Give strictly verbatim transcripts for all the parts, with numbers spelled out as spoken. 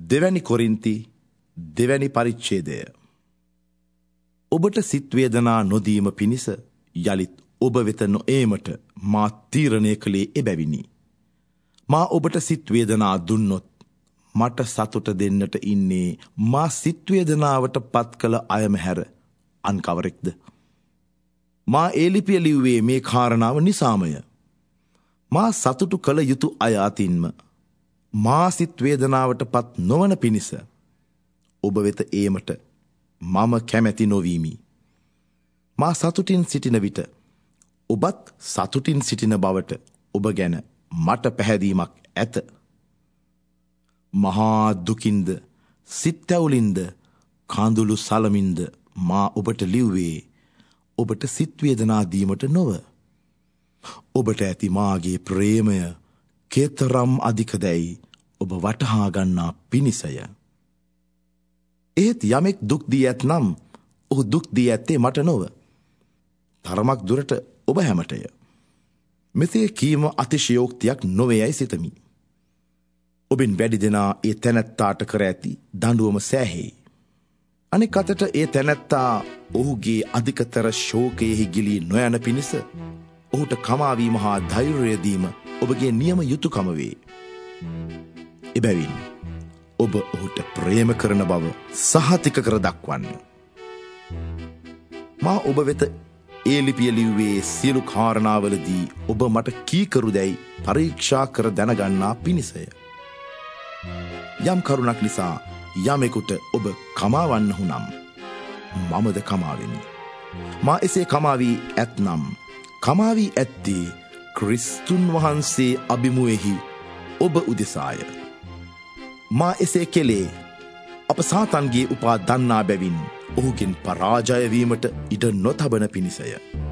දෙවැනි කොරින්ති දෙවැනි පරිච්ඡේදය. ඔබට සිත් වේදනා නොදීම පිණිස යලිත් ඔබ වෙත නොඒමට මා තීරණය කළේ එබැවිනි. මා ඔබට සිත් වේදනා දුන්නොත් මට සතුට දෙන්නට ඉන්නේ මා සිත් වේදනාවට පත් කළ අයම හැර අන් කවරෙක්ද? මා ඒ ලිපිය ලිව්වේ මේ කාරණාව නිසාමය. මා සතුටු කළ යුතු අය අතින්ම මා සිත් වේදනාවට පත් නොවන පිණිස ඔබ වෙත ඒමට මම කැමැති නොවීමි. මා සතුටින් සිටින විට ඔබත් සතුටින් සිටින බවට ඔබ ගැන මට පැහැදීමක් ඇත. මහා දුකින්ද සිත්තැවුලින්ද කඳුළු සලමින්ද මා ඔබට ලිව්වේ ඔබට සිත් වේදනා දීමට නොව. ඔබට ඇති මාගේ ප්‍රේමය කේතරම් අධිකදැයි ඔබ වටහා ගන්නා පිණිසය. එහෙත් යමෙක් දුක් දී ඇත්නම් ඔහු දුක් දී ඇත්තේ මට නොව, තරමක් දුරට ඔබ හැමටය. මෙසේ කීම අතිශයෝක්තියක් නොවේයයි සිතමි. ඔබෙන් වැඩි දෙනා ඒ තැනැත්තාට කර ඇති දඬුවම සෑහෙයි. අනෙක් අතට ඒ තැනැත්තා ඔහුගේ අධිකතර ශෝකයෙහි ගිලී නොයන පිණිස ඔහුට කමාවීම හා ධෛර්යය දීම ඔබගේ නියම යුතුයකම වේ. එබැවින් ඔබ ඔහුට ප්‍රේම කරන බව සහතික කර දක්වන්න. මා ඔබ වෙත ඒ ලිපිය ලිව්වේ සියලු කාරණාවලදී ඔබ මට කීකරු දැයි පරීක්ෂා කර දැනගන්නා පිණිසය. යම් කරුණක් නිසා යමෙකුට ඔබ කමාවන්නහු නම් මමද කමාවෙමි. මා එසේ කමාවී ඇත්නම් කමාවී ඇත්තේ ක්‍රිස්තුන් වහන්සේ අභිමුවෙහි ඔබ උදෙසාය. මා එසේ කෙලේ අප සාතන්ගේ උපා දන්නා බැවින් ඔහුගෙන් පරාජයවීමට ඉඩ නොතබන පිණිසය.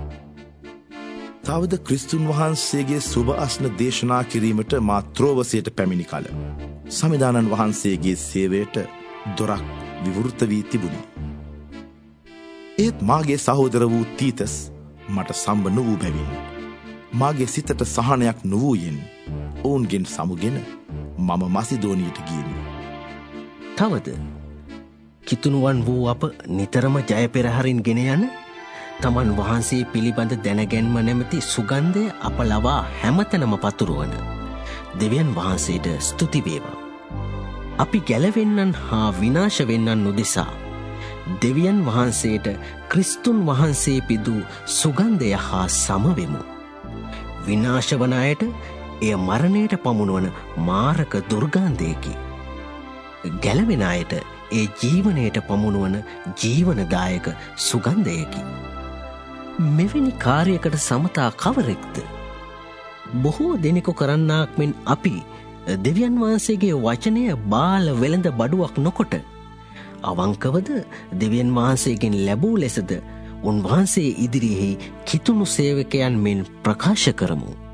තවද ක්‍රිස්තුන් වහන්සේගේ සුභ අස්න දේශනා කිරීමට මා ත්‍රෝවසයට පැමිණි කල සමිදානන් වහන්සේගේ සේවයට දොරක් විවෘත වී තිබුණි. ඒත් මාගේ සහෝදර වූ තීතස් මට සම්බ නොවූ බැවින් මාගේ සිතට සහනයක් නොවූයෙන් ඔවුන්ගෙන් සමුගෙන මම මසිදෝනියට ගියමි. තවද කිතුනුවන් වූ අප නිතරම ජය පෙරහරින් ගෙන යන තමන් වහන්සේ පිළිබඳ දැනගැන්ම නැමැති සුගන්ධය අප ලවා හැමතැනම පතුරුවන දෙවියන් වහන්සේට ස්තුති වේවා. අපි ගැලවෙන්නන් හා විනාශ වෙන්නන් නොදෙසා දෙවියන් වහන්සේට ක්‍රිස්තුන් වහන්සේ පිදූ සුගන්ධය හා සමවෙමු. විනාශ වන අයට එය මරණයට පමුණුවන මාරක දුර්ගන්ධයකි. ගැලවෙන අයට ඒ ජීවනයට පමුණුවන ජීවනදායක සුගන්ධයකි. මෙවැනි කාර්යයකට සමතා කවරෙක්ද? බොහෝ දෙනෙකු කරන්නාක් මෙන් අපි දෙවියන් වහන්සේගේ වචනය බාල වෙළඳ බඩුවක් නොකොට අවංකවද දෙවියන් වහන්සේගෙන් ලැබූ ලෙසද උන්වහන්සේ ඉදිරියෙහි කිතුණු සේවකයන් මෙන් ප්‍රකාශ කරමු.